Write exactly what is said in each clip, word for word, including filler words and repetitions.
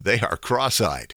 They are cross-eyed.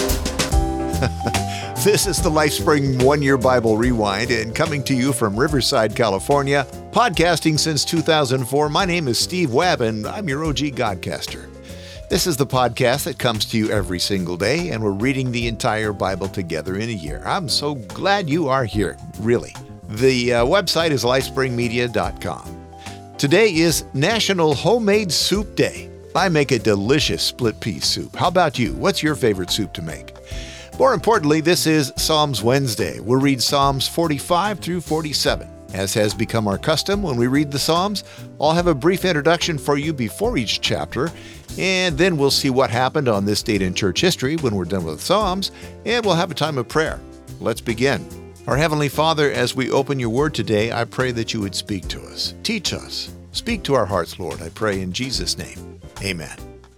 This is the LifeSpring One-Year Bible Rewind, and coming to you from Riverside, California, podcasting since two thousand four. My name is Steve Webb, and I'm your O G Godcaster. This is the podcast that comes to you every single day, and we're reading the entire Bible together in a year. I'm so glad you are here, really. The uh, website is lifespring media dot com. Today is National Homemade Soup Day. I make a delicious split pea soup. How about you? What's your favorite soup to make? More importantly, this is Psalms Wednesday. We'll read Psalms forty-five through forty-seven. As has become our custom when we read the Psalms, I'll have a brief introduction for you before each chapter, and then we'll see what happened on this date in church history when we're done with Psalms, and we'll have a time of prayer. Let's begin. Our Heavenly Father, as we open your word today, I pray that you would speak to us. Teach us. Speak to our hearts, Lord, I pray in Jesus' name. Amen.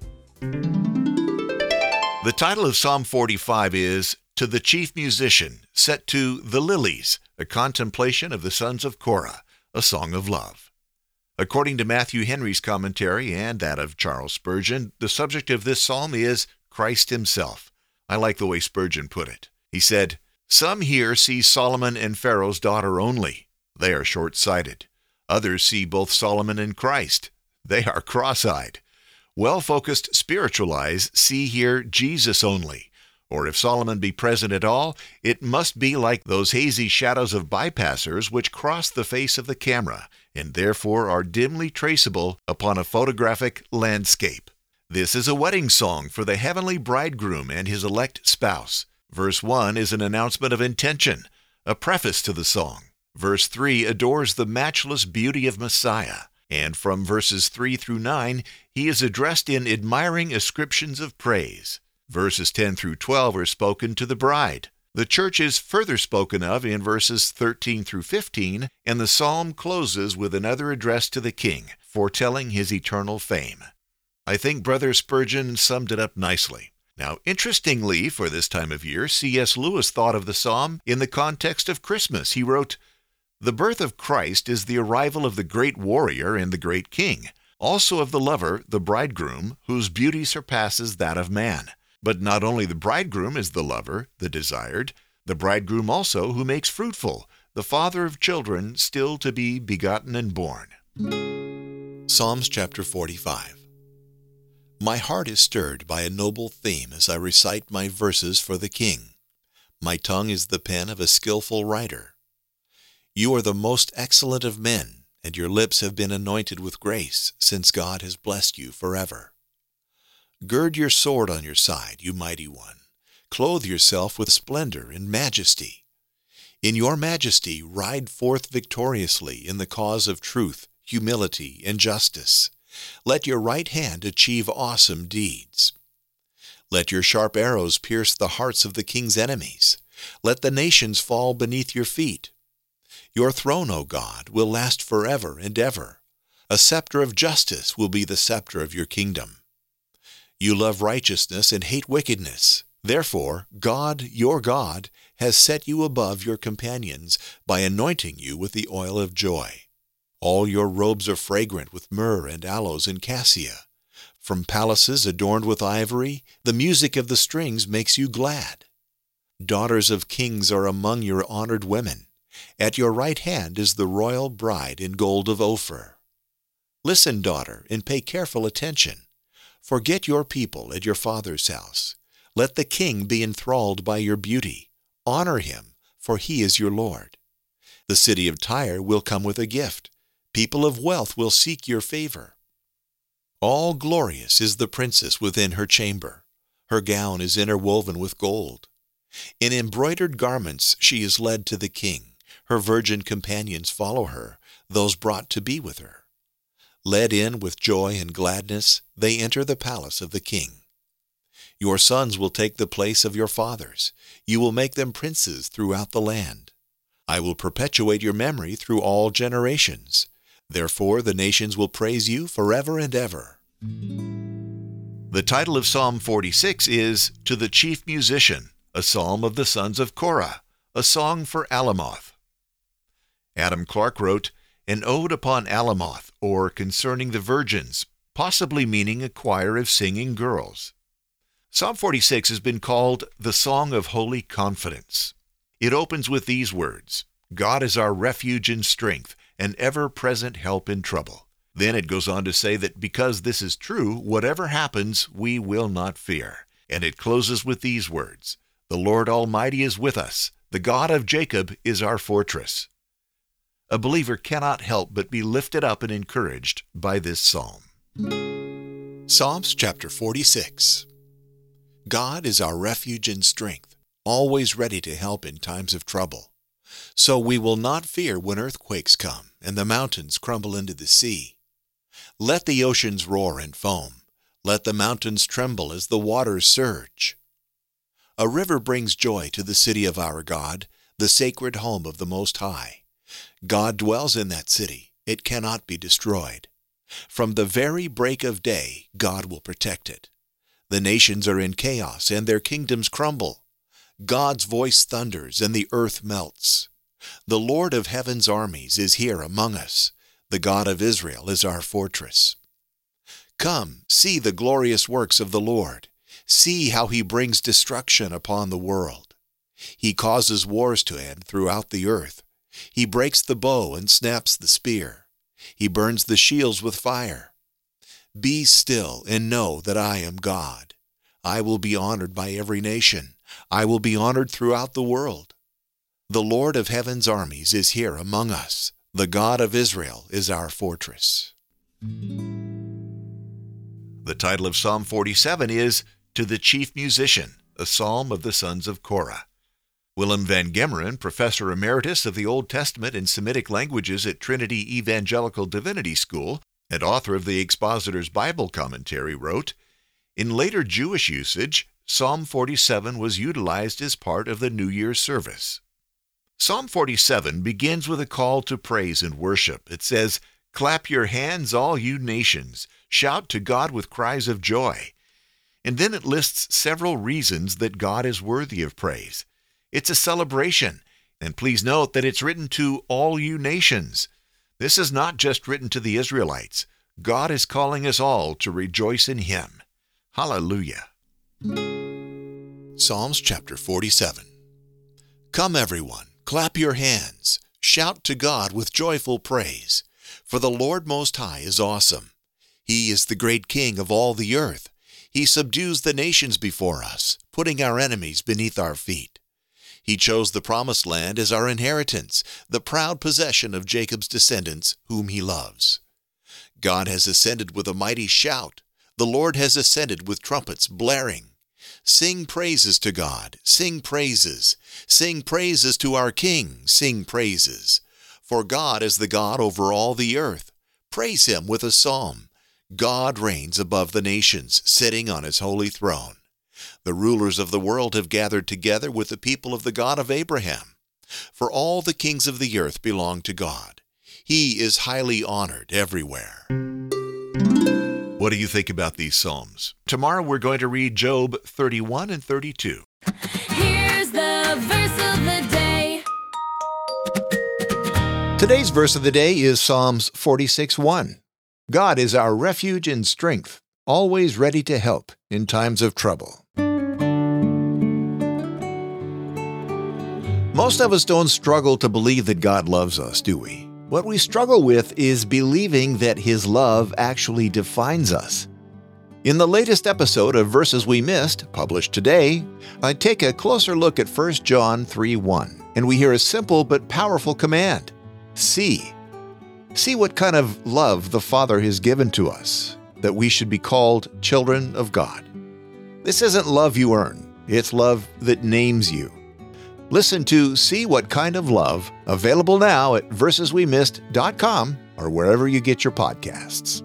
The title of Psalm forty-five is To the Chief Musician, set to The Lilies, a contemplation of the sons of Korah, a song of love. According to Matthew Henry's commentary and that of Charles Spurgeon, the subject of this psalm is Christ himself. I like the way Spurgeon put it. He said, "Some here see Solomon and Pharaoh's daughter only. They are short-sighted. Others see both Solomon and Christ. They are cross-eyed. Well-focused spiritual eyes see here Jesus only. Or if Solomon be present at all, it must be like those hazy shadows of bypassers which cross the face of the camera, and therefore are dimly traceable upon a photographic landscape. This is a wedding song for the heavenly bridegroom and his elect spouse. Verse one is an announcement of intention, a preface to the song. Verse three adores the matchless beauty of Messiah. And from verses three through nine, he is addressed in admiring ascriptions of praise. Verses ten through twelve are spoken to the bride. The church is further spoken of in verses thirteen through fifteen, and the psalm closes with another address to the king, foretelling his eternal fame. I think Brother Spurgeon summed it up nicely. Now, interestingly, for this time of year, C S Lewis thought of the psalm in the context of Christmas. He wrote, "The birth of Christ is the arrival of the great warrior and the great king, also of the lover, the bridegroom, whose beauty surpasses that of man. But not only the bridegroom is the lover, the desired, the bridegroom also who makes fruitful, the father of children still to be begotten and born." Psalms chapter forty-five. My heart is stirred by a noble theme as I recite my verses for the King. My tongue is the pen of a skillful writer. You are the most excellent of men, and your lips have been anointed with grace, since God has blessed you forever. Gird your sword on your side, you mighty one. Clothe yourself with splendor and majesty. In your majesty ride forth victoriously in the cause of truth, humility, and justice. Let your right hand achieve awesome deeds. Let your sharp arrows pierce the hearts of the king's enemies. Let the nations fall beneath your feet. Your throne, O God, will last forever and ever. A scepter of justice will be the scepter of your kingdom. You love righteousness and hate wickedness. Therefore, God, your God, has set you above your companions by anointing you with the oil of joy. All your robes are fragrant with myrrh and aloes and cassia. From palaces adorned with ivory, the music of the strings makes you glad. Daughters of kings are among your honored women. At your right hand is the royal bride in gold of Ophir. Listen, daughter, and pay careful attention. Forget your people at your father's house. Let the king be enthralled by your beauty. Honor him, for he is your Lord. The city of Tyre will come with a gift. People of wealth will seek your favor. All glorious is the princess within her chamber. Her gown is interwoven with gold. In embroidered garments she is led to the king. Her virgin companions follow her, those brought to be with her. Led in with joy and gladness, they enter the palace of the king. Your sons will take the place of your fathers. You will make them princes throughout the land. I will perpetuate your memory through all generations. Therefore the nations will praise you forever and ever. The title of Psalm forty-six is To the Chief Musician, a psalm of the sons of Korah, a song for Alamoth. Adam Clarke wrote, An ode upon Alamoth, or concerning the virgins, possibly meaning a choir of singing girls. Psalm forty-six has been called the Song of Holy Confidence. It opens with these words, God is our refuge and strength, an ever-present help in trouble. Then it goes on to say that because this is true, whatever happens, we will not fear. And it closes with these words, the Lord Almighty is with us. The God of Jacob is our fortress. A believer cannot help but be lifted up and encouraged by this psalm. Psalms chapter forty-six. God is our refuge and strength, always ready to help in times of trouble. So we will not fear when earthquakes come and the mountains crumble into the sea. Let the oceans roar and foam. Let the mountains tremble as the waters surge. A river brings joy to the city of our God, the sacred home of the Most High. God dwells in that city. It cannot be destroyed. From the very break of day, God will protect it. The nations are in chaos and their kingdoms crumble. God's voice thunders and the earth melts. The Lord of heaven's armies is here among us. The God of Israel is our fortress. Come, see the glorious works of the Lord. See how he brings destruction upon the world. He causes wars to end throughout the earth. He breaks the bow and snaps the spear. He burns the shields with fire. Be still and know that I am God. I will be honored by every nation. I will be honored throughout the world. The Lord of heaven's armies is here among us. The God of Israel is our fortress. The title of Psalm forty-seven is To the Chief Musician, a Psalm of the Sons of Korah. Willem van Gemeren, Professor Emeritus of the Old Testament and Semitic Languages at Trinity Evangelical Divinity School and author of the Expositor's Bible Commentary, wrote, in later Jewish usage, Psalm forty-seven was utilized as part of the New Year's service. Psalm forty-seven begins with a call to praise and worship. It says, clap your hands, all you nations. Shout to God with cries of joy. And then it lists several reasons that God is worthy of praise. It's a celebration, and please note that it's written to all you nations. This is not just written to the Israelites. God is calling us all to rejoice in Him. Hallelujah. Psalms chapter forty-seven. Come everyone, clap your hands. Shout to God with joyful praise. For the Lord Most High is awesome. He is the great King of all the earth. He subdues the nations before us, putting our enemies beneath our feet. He chose the promised land as our inheritance, the proud possession of Jacob's descendants, whom he loves. God has ascended with a mighty shout. The Lord has ascended with trumpets blaring. Sing praises to God, sing praises. Sing praises to our King, sing praises. For God is the God over all the earth. Praise him with a psalm. God reigns above the nations, sitting on his holy throne. The rulers of the world have gathered together with the people of the God of Abraham. For all the kings of the earth belong to God. He is highly honored everywhere. What do you think about these psalms? Tomorrow we're going to read Job thirty-one and thirty-two. Here's the verse of the day. Today's verse of the day is Psalms forty-six one. God is our refuge and strength, always ready to help in times of trouble. Most of us don't struggle to believe that God loves us, do we? What we struggle with is believing that His love actually defines us. In the latest episode of Verses We Missed, published today, I take a closer look at First John three one, and we hear a simple but powerful command: see. See what kind of love the Father has given to us, that we should be called children of God. This isn't love you earn, it's love that names you. Listen to See What Kind of Love, available now at verses we missed dot com or wherever you get your podcasts.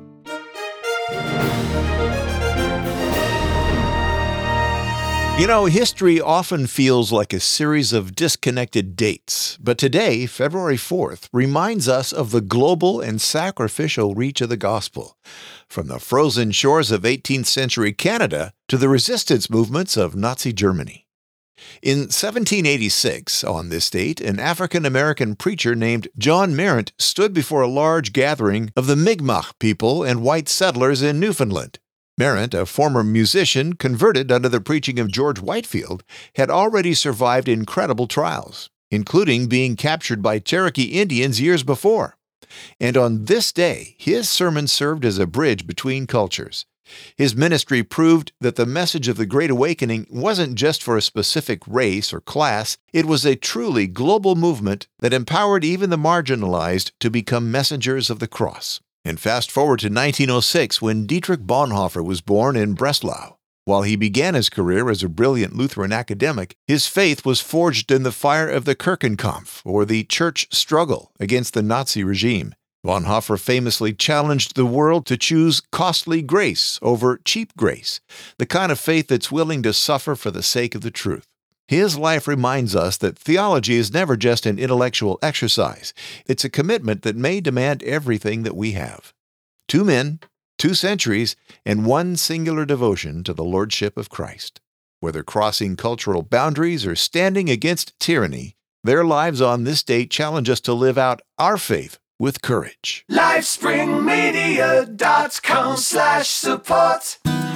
You know, history often feels like a series of disconnected dates, but today, February fourth, reminds us of the global and sacrificial reach of the gospel, from the frozen shores of eighteenth century Canada to the resistance movements of Nazi Germany. In seventeen eighty-six, on this date, an African-American preacher named John Merritt stood before a large gathering of the Mi'kmaq people and white settlers in Newfoundland. Merritt, a former musician converted under the preaching of George Whitefield, had already survived incredible trials, including being captured by Cherokee Indians years before. And on this day, his sermon served as a bridge between cultures. His ministry proved that the message of the Great Awakening wasn't just for a specific race or class. It was a truly global movement that empowered even the marginalized to become messengers of the cross. And fast forward to nineteen oh six, when Dietrich Bonhoeffer was born in Breslau. While he began his career as a brilliant Lutheran academic, his faith was forged in the fire of the Kirchenkampf, or the church struggle, against the Nazi regime. Bonhoeffer famously challenged the world to choose costly grace over cheap grace, the kind of faith that's willing to suffer for the sake of the truth. His life reminds us that theology is never just an intellectual exercise. It's a commitment that may demand everything that we have. Two men, two centuries, and one singular devotion to the Lordship of Christ. Whether crossing cultural boundaries or standing against tyranny, their lives on this day challenge us to live out our faith with courage. LifespringMedia.com slash support.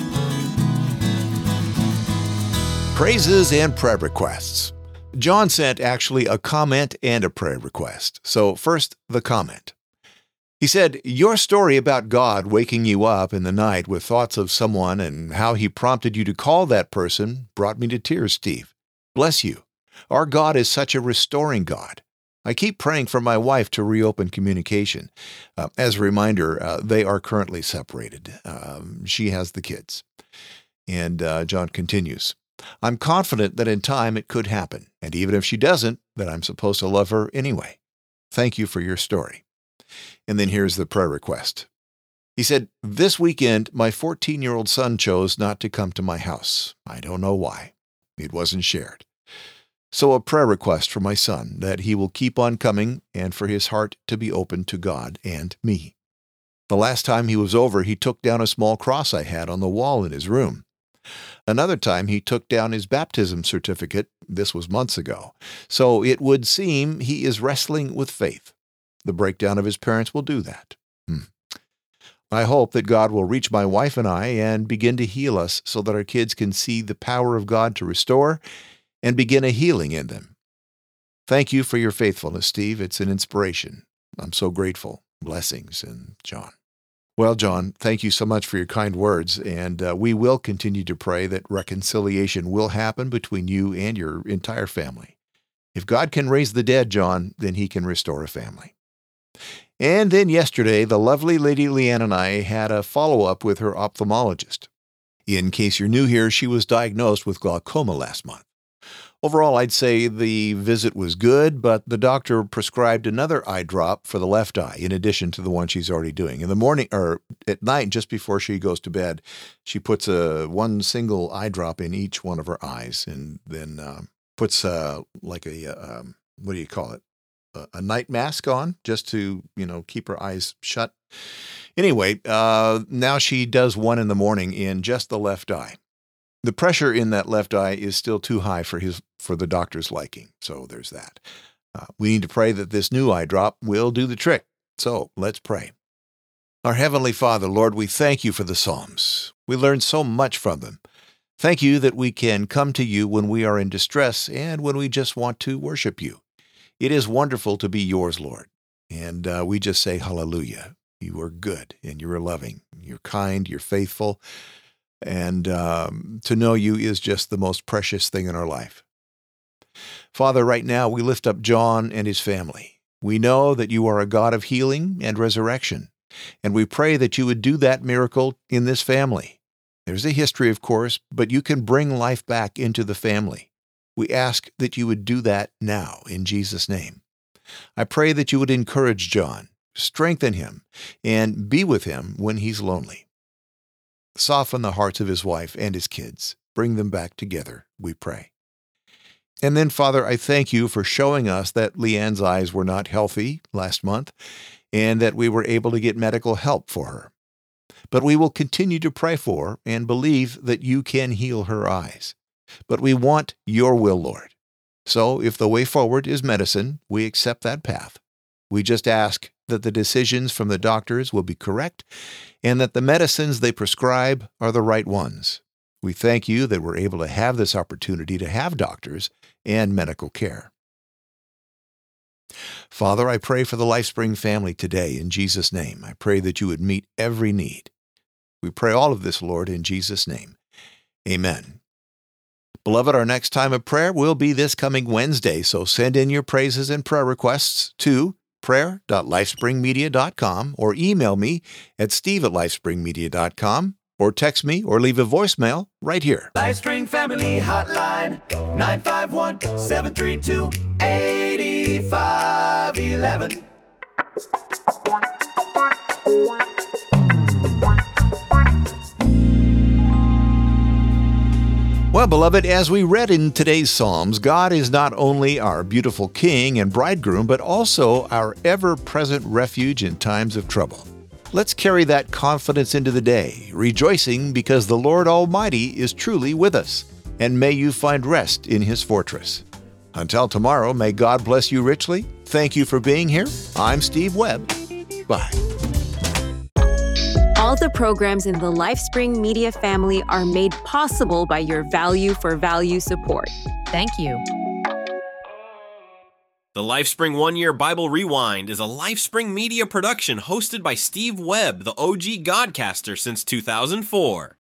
Praises and prayer requests. John sent actually a comment and a prayer request. So first, the comment. He said, "Your story about God waking you up in the night with thoughts of someone and how he prompted you to call that person brought me to tears, Steve. Bless you. Our God is such a restoring God. I keep praying for my wife to reopen communication. Uh, as a reminder, uh, they are currently separated. Um, she has the kids." And uh, John continues, "I'm confident that in time it could happen, and even if she doesn't, that I'm supposed to love her anyway. Thank you for your story." And then here's the prayer request. He said, "This weekend, my fourteen-year-old son chose not to come to my house. I don't know why. It wasn't shared. So a prayer request for my son, that he will keep on coming and for his heart to be open to God and me. The last time he was over, he took down a small cross I had on the wall in his room. Another time he took down his baptism certificate. This was months ago. So it would seem he is wrestling with faith. The breakdown of his parents will do that. Hmm. I hope that God will reach my wife and I and begin to heal us so that our kids can see the power of God to restore and begin a healing in them. Thank you for your faithfulness, Steve. It's an inspiration. I'm so grateful. Blessings." And John. Well, John, thank you so much for your kind words, and uh, we will continue to pray that reconciliation will happen between you and your entire family. If God can raise the dead, John, then he can restore a family. And then yesterday, the lovely Lady Leanne and I had a follow-up with her ophthalmologist. In case you're new here, she was diagnosed with glaucoma last month. Overall, I'd say the visit was good, but the doctor prescribed another eye drop for the left eye, in addition to the one she's already doing. In the morning, or at night, just before she goes to bed, she puts a one single eye drop in each one of her eyes, and then uh, puts uh, like a, um, what do you call it? A, a night mask on, just to, you know, keep her eyes shut. Anyway, uh, now she does one in the morning in just the left eye. The pressure in that left eye is still too high for his for the doctor's liking, so there's that. Uh, we need to pray that this new eye drop will do the trick. So let's pray. Our Heavenly Father, Lord, we thank you for the Psalms. We learn so much from them. Thank you that we can come to you when we are in distress and when we just want to worship you. It is wonderful to be yours, Lord, and uh, we just say hallelujah. You are good, and you are loving. You're kind, you're faithful. And um, to know you is just the most precious thing in our life. Father, right now we lift up John and his family. We know that you are a God of healing and resurrection, and we pray that you would do that miracle in this family. There's a history, of course, but you can bring life back into the family. We ask that you would do that now in Jesus' name. I pray that you would encourage John, strengthen him, and be with him when he's lonely. Soften the hearts of his wife and his kids. Bring them back together, we pray. And then, Father, I thank you for showing us that Leanne's eyes were not healthy last month and that we were able to get medical help for her. But we will continue to pray for and believe that you can heal her eyes. But we want your will, Lord. So if the way forward is medicine, we accept that path. We just ask that the decisions from the doctors will be correct and that the medicines they prescribe are the right ones. We thank you that we're able to have this opportunity to have doctors and medical care. Father, I pray for the LifeSpring family today in Jesus' name. I pray that you would meet every need. We pray all of this, Lord, in Jesus' name. Amen. Beloved, our next time of prayer will be this coming Wednesday, so send in your praises and prayer requests to prayer dot lifespring media dot com or email me at steve at lifespring media dot com or text me or leave a voicemail right here. LifeSpring Family Hotline, nine five one, seven three two, eight five one one. Well, beloved, as we read in today's Psalms, God is not only our beautiful King and bridegroom, but also our ever-present refuge in times of trouble. Let's carry that confidence into the day, rejoicing because the Lord Almighty is truly with us, and may you find rest in His fortress. Until tomorrow, may God bless you richly. Thank you for being here. I'm Steve Webb. Bye. All the programs in the LifeSpring Media family are made possible by your Value for Value support. Thank you. The LifeSpring One Year Bible Rewind is a LifeSpring Media production hosted by Steve Webb, the O G Godcaster since two thousand four.